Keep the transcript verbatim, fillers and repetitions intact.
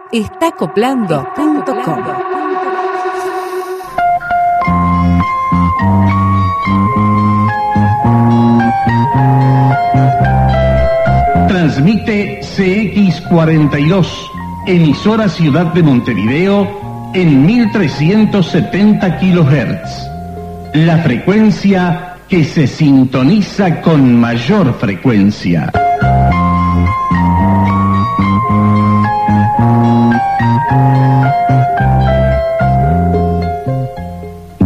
está acoplando punto com. Transmite C X cuarenta y dos, emisora Ciudad de Montevideo, en mil trescientos setenta kilohertz. La frecuencia que se sintoniza con mayor frecuencia.